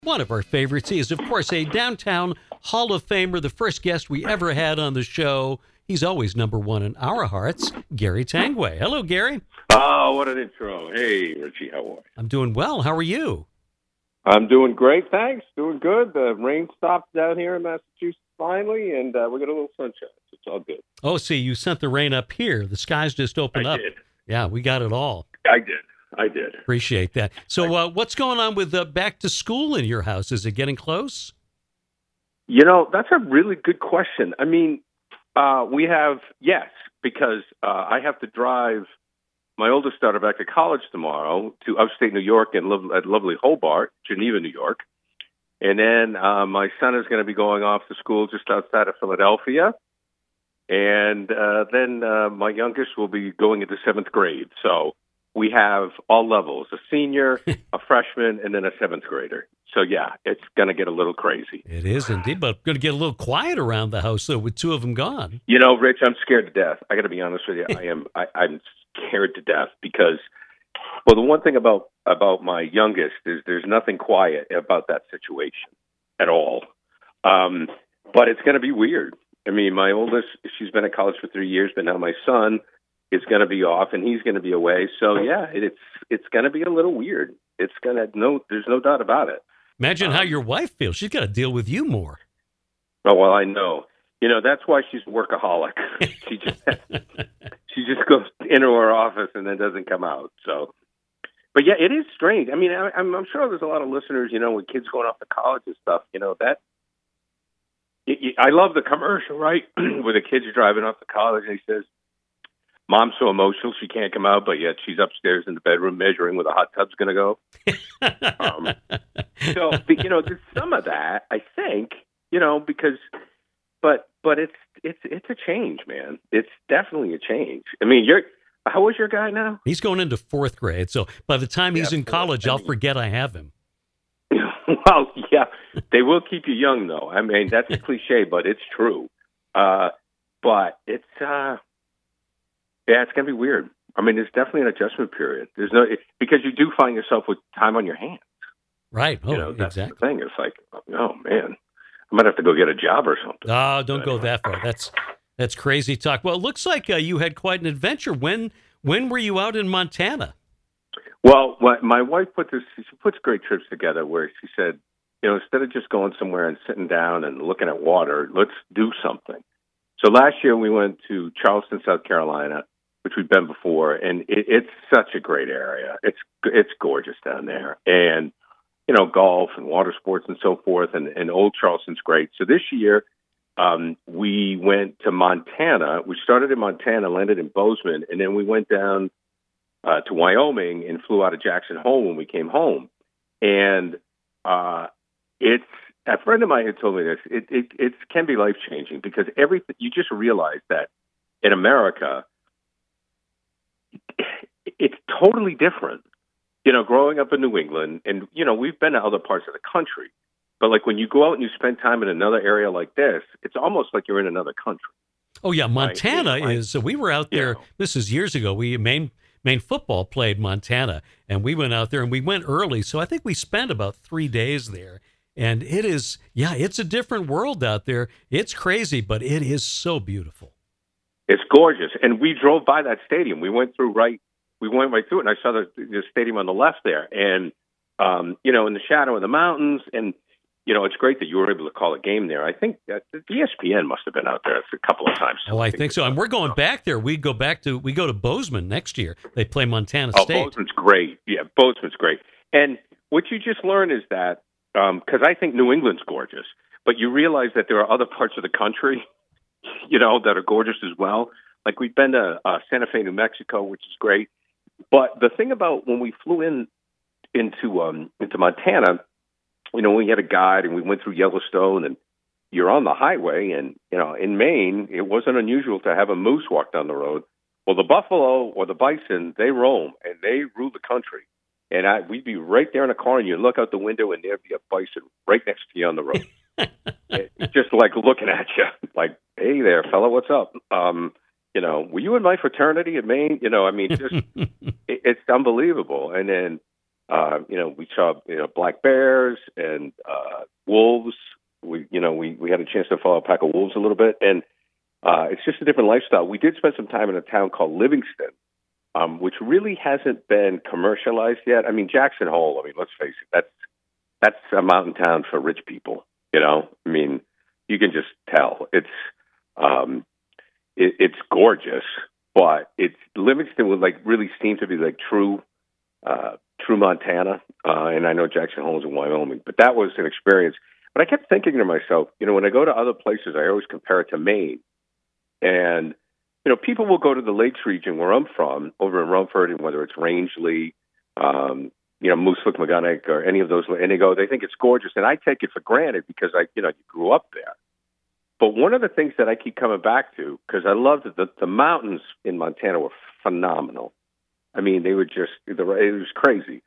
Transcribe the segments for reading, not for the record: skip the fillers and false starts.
One of our favorites is, of course, a downtown Hall of Famer, the first guest we ever had on the show. He's always number one in our hearts, Gary Tanguay. Hello, Gary. Oh, what an intro. Hey, Richie, how are you? I'm doing well. How are you? I'm doing great, thanks. Doing good. The rain stopped down here in Massachusetts finally, and we got a little sunshine, so it's all good. Oh, see, you sent the rain up here. The skies just opened up. I did. Yeah, we got it all. I did. Appreciate that. So what's going on with back to school in your house? Is it getting close? You know, that's a really good question. I mean, we have, yes, because I have to drive my oldest daughter back to college tomorrow to upstate New York and live at lovely Hobart, Geneva, New York. And then my son is going to be going off to school just outside of Philadelphia. And then my youngest will be going into 7th grade. So we have all levels, a senior, a freshman, and then a 7th grader. So, yeah, it's going to get a little crazy. It is indeed, but going to get a little quiet around the house, though, with two of them gone. You know, Rich, I'm scared to death. I got to be honest with you. I'm scared to death because, well, the one thing about my youngest is there's nothing quiet about that situation at all. But it's going to be weird. I mean, my oldest, she's been at college for 3 years, but now my son is going to be off and he's going to be away. So, yeah, it's going to be a little weird. There's no doubt about it. Imagine how your wife feels. She's got to deal with you more. Oh, well, I know. You know, that's why she's a workaholic. She just goes into her office and then doesn't come out. So, but yeah, it is strange. I mean, I'm sure there's a lot of listeners, you know, with kids going off to college and stuff, you know, I love the commercial, right? Where the kids are driving off to college and he says, Mom's so emotional she can't come out, but yet she's upstairs in the bedroom measuring where the hot tub's going to go. So, you know, there's some of that, I think, you know, because, but it's a change, man. It's definitely a change. I mean, how old's your guy now? He's going into 4th grade. So by the time he's in college, I'll forget I have him. Well, yeah, they will keep you young, though. I mean, that's a cliche, but it's true. But it's, yeah, it's going to be weird. I mean, there's definitely an adjustment period. Because you do find yourself with time on your hands. Right. Oh, you know, that's exactly. the thing. It's like, oh, man, I might have to go get a job or something. Oh, don't go that far. That's crazy talk. Well, it looks like you had quite an adventure. When were you out in Montana? Well, my wife she puts great trips together where she said, you know, instead of just going somewhere and sitting down and looking at water, let's do something. So last year we went to Charleston, South Carolina, which we've been before, and it's such a great area. It's gorgeous down there. And, you know, golf and water sports and so forth, and Old Charleston's great. So this year we went to Montana. We started in Montana, landed in Bozeman, and then we went down to Wyoming and flew out of Jackson Hole when we came home. And a friend of mine had told me this. It can be life-changing because everything, you just realize that in America, it's totally different. You know, growing up in New England, and, you know, we've been to other parts of the country, but like when you go out and you spend time in another area like this, it's almost like you're in another country. Oh, yeah. Montana is, we were out there, this is years ago. Maine football played Montana, and we went out there, and we went early. So I think we spent about 3 days there. And it is, it's a different world out there. It's crazy, but it is so beautiful. It's gorgeous. And we drove by that stadium. We went right through it, and I saw the stadium on the left there. And, you know, in the shadow of the mountains. And, you know, it's great that you were able to call a game there. I think that the ESPN must have been out there a couple of times. Oh, I think so. And we're going back there. We go to Bozeman next year. They play Montana State. Oh, Bozeman's great. Yeah, Bozeman's great. And what you just learned is that, because I think New England's gorgeous, but you realize that there are other parts of the country, you know, that are gorgeous as well. Like we've been to Santa Fe, New Mexico, which is great. But the thing about when we flew into Montana, you know, we had a guide and we went through Yellowstone, and you're on the highway, and, you know, in Maine, it wasn't unusual to have a moose walk down the road. Well, the buffalo or the bison, they roam and they rule the country. And we'd be right there in a car, and you look out the window, and there'd be a bison right next to you on the road. It's just like looking at you, like, hey there, fella, what's up? You know, were you in my fraternity in Maine? You know, I mean, just it's unbelievable. And then We saw black bears and wolves. We had a chance to follow a pack of wolves a little bit, and it's just a different lifestyle. We did spend some time in a town called Livingston, which really hasn't been commercialized yet. I mean, Jackson Hole. I mean, let's face it, that's a mountain town for rich people. I mean, you can just tell it's gorgeous, but Livingston would really seem to be true Montana, and I know Jackson Hole is in Wyoming, but that was an experience. But I kept thinking to myself, when I go to other places, I always compare it to Maine, and people will go to the Lakes region where I'm from, over in Rumford, and whether it's Rangeley, Moose-Lick, Magunic, or any of those, and they think it's gorgeous, and I take it for granted because you grew up there. But one of the things that I keep coming back to, because I loved the mountains in Montana were phenomenal. I mean, they were it was crazy.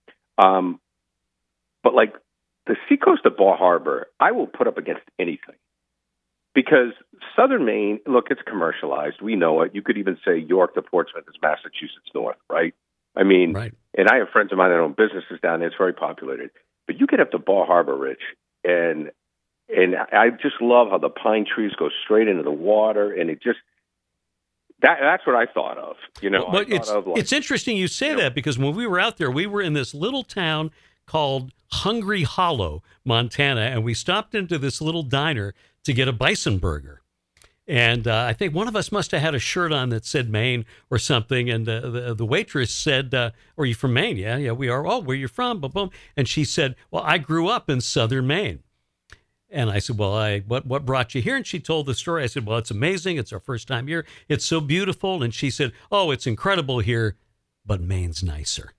But the seacoast of Bar Harbor, I will put up against anything. Because southern Maine, look, it's commercialized. We know it. You could even say York to Portsmouth is Massachusetts North, right? I mean, right. And I have friends of mine that own businesses down there. It's very populated. But you get up to Bar Harbor, Rich, and I just love how the pine trees go straight into the water, and it just that's what I thought of. But it's interesting you say that, because when we were out there, we were in this little town called Hungry Hollow, Montana, and we stopped into this little diner to get a bison burger. And I think one of us must have had a shirt on that said Maine or something. And the waitress said, "Are you from Maine?" Yeah, we are. "Oh, where you from?" Boom, boom. And she said, "Well, I grew up in southern Maine." And I said, "Well, what brought you here?" And she told the story. I said, "Well, it's amazing. It's our first time here. It's so beautiful." And she said, "Oh, it's incredible here, but Maine's nicer."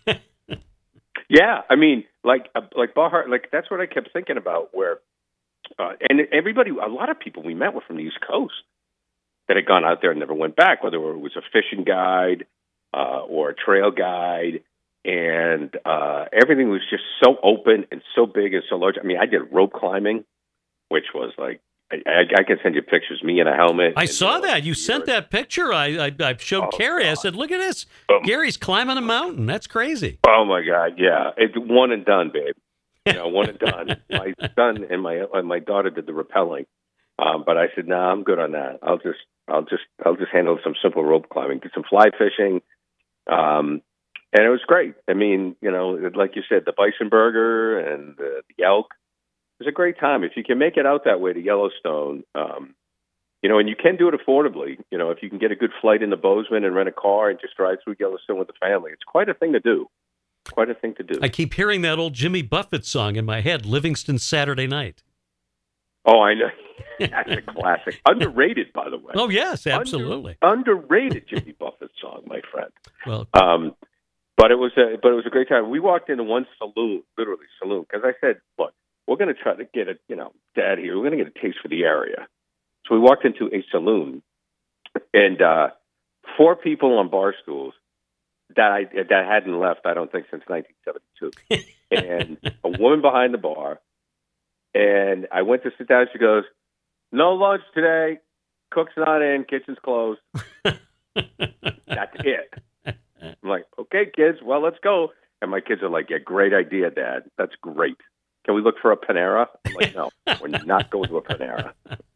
Yeah, I mean, Bar Harbor, that's what I kept thinking about. Where, and a lot of people we met were from the East Coast that had gone out there and never went back, whether it was a fishing guide or a trail guide. And everything was just so open and so big and so large. I mean, I did rope climbing, which was I can send you pictures, me in a helmet. I saw that. You sent that picture. I showed Carrie. God. I said, "Look at this. Gary's climbing a mountain. That's crazy." Oh, my God, yeah. It's one and done, babe. One and done. My son and my daughter did the rappelling. But I said, "No, I'm good on that. I'll just handle some simple rope climbing, did some fly fishing. And it was great. I mean, like you said, the bison burger and the elk. It was a great time. If you can make it out that way to Yellowstone, and you can do it affordably. If you can get a good flight into Bozeman and rent a car and just drive through Yellowstone with the family, it's quite a thing to do. I keep hearing that old Jimmy Buffett song in my head, Livingston Saturday Night. Oh, I know. That's a classic. Underrated, by the way. Oh, yes, absolutely. Underrated Jimmy Buffett song, my friend. Well, But it was a great time. We walked into one saloon, literally saloon, because I said, "Look, we're going to try to get Dad here. We're going to get a taste for the area." So we walked into a saloon, and 4 people on bar stools that hadn't left, I don't think, since 1972, and a woman behind the bar. And I went to sit down. She goes, "No lunch today. Cook's not in. Kitchen's closed." That's it. I'm like, "Okay, kids, well, let's go." And my kids are like, "Yeah, great idea, Dad. That's great. Can we look for a Panera?" I'm like, "No, we're not going to a Panera."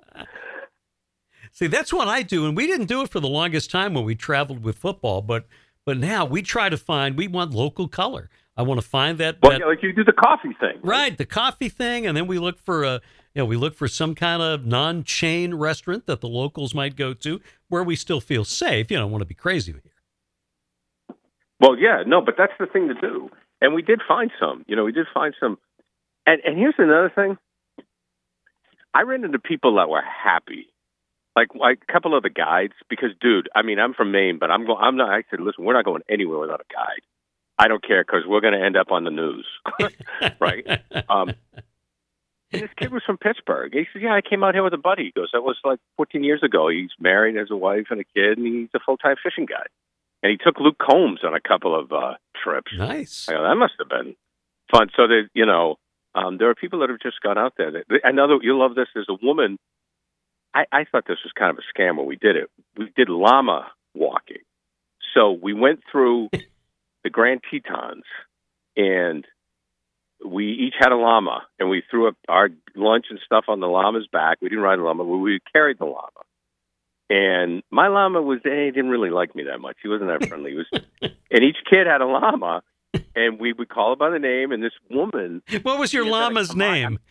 See, that's what I do. And we didn't do it for the longest time when we traveled with football. But now we try to we want local color. I want to find that. Well, like you do the coffee thing. Right, the coffee thing. And then we look for some kind of non-chain restaurant that the locals might go to where we still feel safe. You don't want to be crazy here. Well, yeah, no, but that's the thing to do. And we did find some. And here's another thing. I ran into people that were happy. Like a couple of the guides, because, dude, I mean, I'm from Maine, but I'm not. I said, "Listen, we're not going anywhere without a guide. I don't care, because we're going to end up on the news." Right? And this kid was from Pittsburgh. He said, "Yeah, I came out here with a buddy." He goes, "That was 14 years ago. He's married, has a wife and a kid, and he's a full-time fishing guide." And he took Luke Combs on a couple of trips. Nice. I go, that must have been fun. So there are people that have just gone out there. I know that you'll love this. There's a woman. I thought this was kind of a scam when we did it. We did llama walking. So we went through the Grand Tetons, and we each had a llama, and we threw up our lunch and stuff on the llama's back. We didn't ride the llama, but we carried the llama. And my llama he didn't really like me that much. He wasn't that friendly. And each kid had a llama, and we would call it by the name. And this woman, what was your llama's name?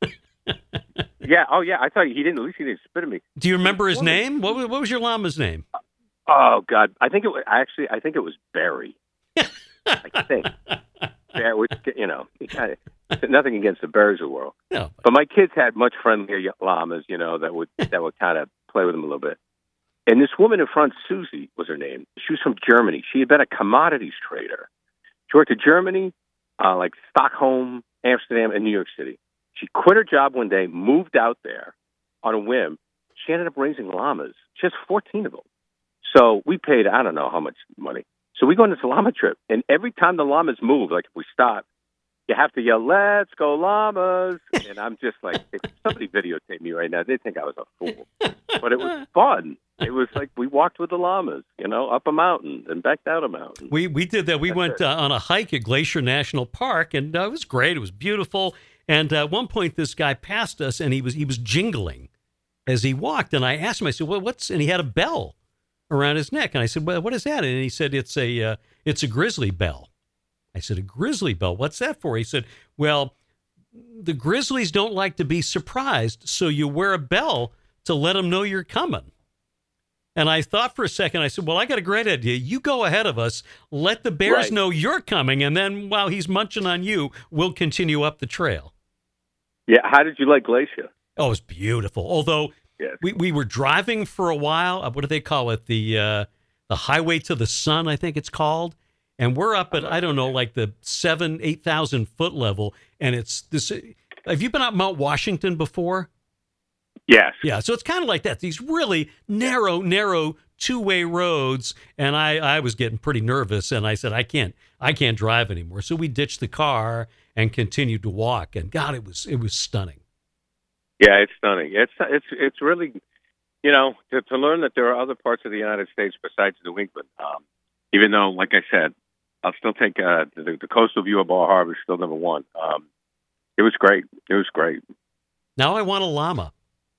Yeah. Oh, yeah. I thought he didn't. At least he didn't spit at me. Do you remember his name? What was your llama's name? Oh God, I think it was Barry. I think. Yeah, which, nothing against the bears of the world. No. But my kids had much friendlier llamas, that would kind of play with them a little bit. And this woman in front, Susie was her name. She was from Germany. She had been a commodities trader. She worked in Germany, like Stockholm, Amsterdam, and New York City. She quit her job one day, moved out there on a whim. She ended up raising llamas. She has 14 of them. So we paid, I don't know how much money. So we go on this llama trip, and every time the llamas move, like if we stop, you have to yell, "Let's go llamas!" And I'm just like, if somebody videotaped me right now, they'd think I was a fool. But it was fun. It was like we walked with the llamas, up a mountain and back down a mountain. We did that. We went on a hike at Glacier National Park, and it was great. It was beautiful. And at one point, this guy passed us, and he was jingling as he walked. And I asked him, I said, "Well, what's?" And he had a bell around his neck. And I said, "Well, what is that?" And he said, it's a grizzly bell. I said, "A grizzly bell? What's that for?" He said, "Well, the grizzlies don't like to be surprised, so you wear a bell to let them know you're coming." And I thought for a second, I said, "Well, I got a great idea. You go ahead of us, let the bears know you're coming, and then while he's munching on you, we'll continue up the trail." Yeah, how did you like Glacier? Oh, it was beautiful. Although we were driving for a while. What do they call it? The Highway to the Sun, I think it's called. And we're up at, I don't know, like the 8,000 foot level. And it's this. Have you been up Mount Washington before? Yes. Yeah. So it's kind of like that. These really narrow two-way roads. And I was getting pretty nervous. And I said, I can't drive anymore. So we ditched the car and continued to walk. And God, it was stunning. Yeah, it's stunning. It's really, to learn that there are other parts of the United States besides New England. Even though, like I said, I'll still take the coastal view of Bar Harbor is still number one. It was great. It was great. Now I want a llama.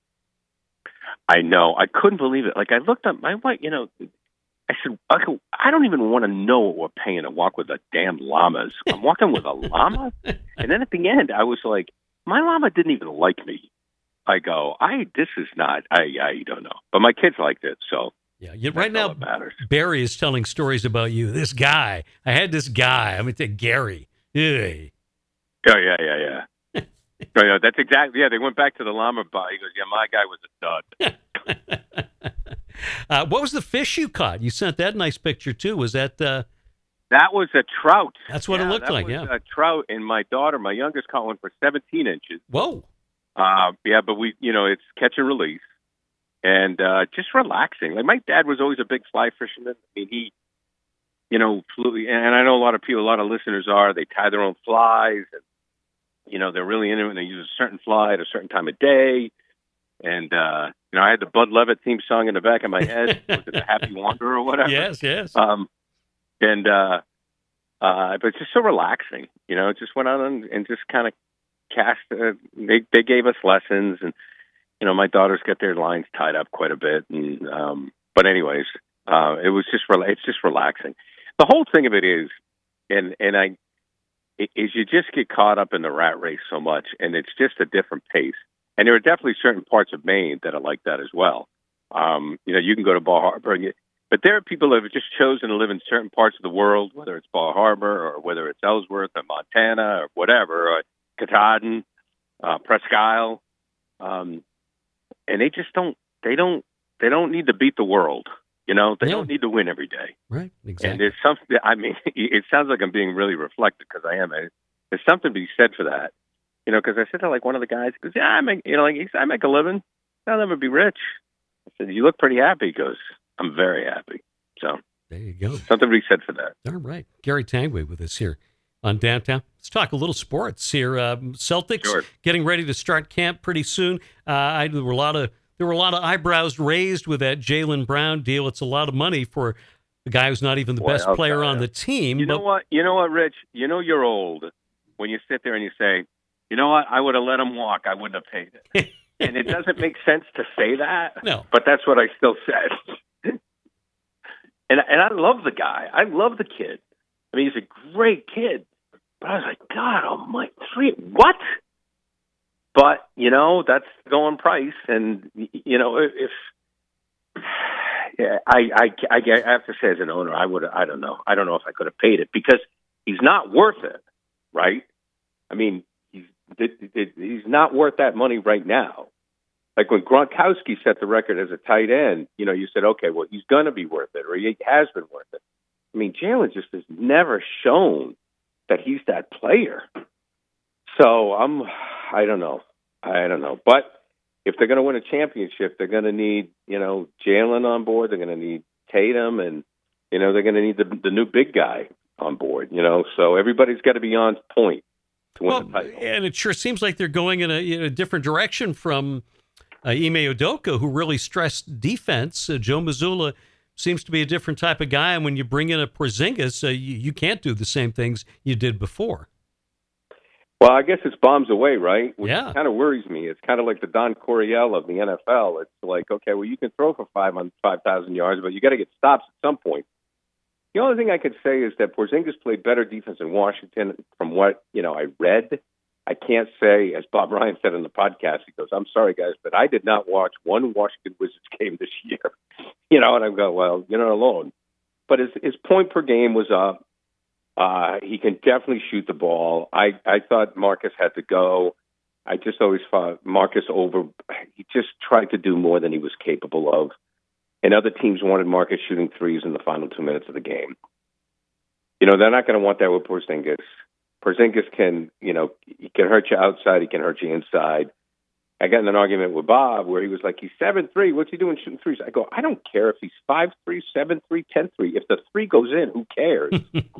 I know. I couldn't believe it. Like I looked up my wife. I said, I don't even want to know what we're paying to walk with the damn llamas. I'm walking with a llama, and then at the end, I was like, my llama didn't even like me. I go, this is not. I don't know, but my kids liked it, so. Yeah, right now, Barry is telling stories about you. This guy, I had this guy. I'm going to take Gary. Hey. Oh, yeah. Oh, yeah, that's exactly. Yeah, they went back to the llama bar. He goes, "Yeah, my guy was a dud." What was the fish you caught? You sent that nice picture too. Was that? That was a trout. That's what it looked like. Yeah, a trout. And my daughter, my youngest, caught one for 17 inches. Whoa. Yeah, but it's catch and release. And just relaxing. Like my dad was always a big fly fisherman. I mean, he, flew, and I know a lot of people, a lot of listeners are. They tie their own flies, and they're really into it. And they use a certain fly at a certain time of day. And I had the Bud Levitt theme song in the back of my head. Was it the Happy Wanderer or whatever? Yes. But it's just so relaxing. Just went on and just kind of cast. They gave us lessons and. My daughters get their lines tied up quite a bit, and but anyways, it was it's just relaxing. The whole thing of it is, is you just get caught up in the rat race so much, and it's just a different pace. And there are definitely certain parts of Maine that are like that as well. You can go to Bar Harbor, but there are people that have just chosen to live in certain parts of the world, whether it's Bar Harbor or whether it's Ellsworth or Montana or whatever, or Katahdin, Presque Isle. And they just don't need to beat the world. They don't need to win every day. Right. Exactly. And there's something, it sounds like I'm being really reflective because I am. There's something to be said for that. Because I said to like one of the guys, he goes, "Yeah, I make a living. I'll never be rich." I said, "You look pretty happy." He goes, "I'm very happy." So there you go. Something to be said for that. All right. Gary Tanguay with us here on Downtown. Let's talk a little sports here. Celtics getting ready to start camp pretty soon. There were a lot of eyebrows raised with that Jaylen Brown deal. It's a lot of money for a guy who's not even the best player on the team. You know what? You know what, Rich? You know you're old when you sit there and you say, you know what? I would have let him walk. I wouldn't have paid it. And it doesn't make sense to say that. No. But that's what I still said. and I love the guy. I love the kid. I mean, he's a great kid. But I was like, God almighty, what? But, you know, that's the going price. And, you know, if I have to say as an owner, I don't know. I don't know if I could have paid it because he's not worth it, right? I mean, he's not worth that money right now. Like when Gronkowski set the record as a tight end, you know, you said, okay, well, he's going to be worth it, or he has been worth it. I mean, Jalen just has never shown that he's that player. So I don't know. But if they're going to win a championship, they're going to need, you know, Jalen on board. They're going to need Tatum, and, you know, they're going to need the new big guy on board, you know. So everybody's got to be on point to win the title. And it sure seems like they're going in a different direction from Ime Udoka, who really stressed defense. Joe Mazzulla seems to be a different type of guy, and when you bring in a Porzingis, you can't do the same things you did before. Well, I guess it's bombs away, right? Which yeah. kind of worries me. It's kind of like the Don Coryell of the NFL. It's like, okay, well, you can throw for 5,000 yards, but you got to get stops at some point. The only thing I could say is that Porzingis played better defense in Washington from what, you know, I read. I can't say, as Bob Ryan said in the podcast, he goes, I'm sorry, guys, but I did not watch one Washington Wizards game this year. You know, and I'm going, well, you're not alone. But his point per game was up. He can definitely shoot the ball. I thought Marcus had to go. I just always thought Marcus he just tried to do more than he was capable of. And other teams wanted Marcus shooting threes in the final 2 minutes of the game. You know, they're not going to want that with Porzingis. Porzingis can, you know, he can hurt you outside. He can hurt you inside. I got in an argument with Bob where he was like, he's 7'3". What's he doing shooting threes? I go, I don't care if he's 5'3", 7'3", 10'3". If the three goes in, who cares?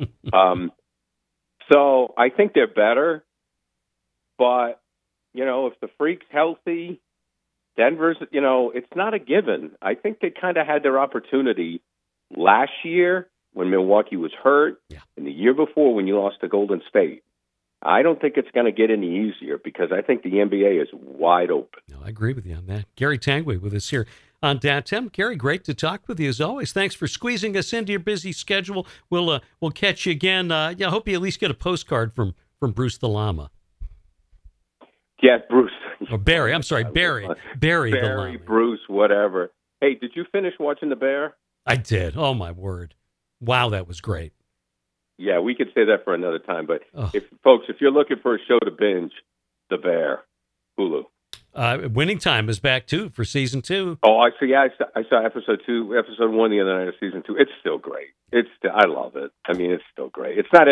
So I think they're better. But, you know, if the Freak's healthy, Denver's, you know, it's not a given. I think they kind of had their opportunity last year when Milwaukee was hurt, and the year before when you lost to Golden State. I don't think it's going to get any easier because I think the NBA is wide open. No, I agree with you on that. Gary Tanguay with us here on DAT. Gary, great to talk with you as always. Thanks for squeezing us into your busy schedule. We'll catch you again. I hope you at least get a postcard from Bruce the Llama. Yeah, Bruce. Or Barry. I'm sorry, Barry. Barry the Llama. Bruce, whatever. Hey, did you finish watching The Bear? I did. Oh, my word. Wow, that was great. Yeah, we could say that for another time. But if you're looking for a show to binge, The Bear, Hulu. Winning Time is back too for season 2. Oh, I see. Yeah, I saw episode 1 the other night of season 2. It's still great. I love it. I mean, it's still great. It's not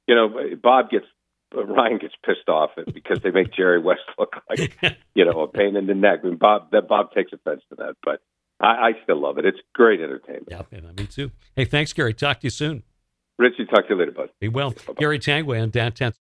Ryan gets pissed off because they make Jerry West look like a pain in the neck. I mean, Bob takes offense to that, but I still love it. It's great entertainment. Yeah, me too. Hey, thanks, Gary. Talk to you soon. Richie, talk to you later, bud. Be well. Bye-bye. Gary Tanguay on DAT.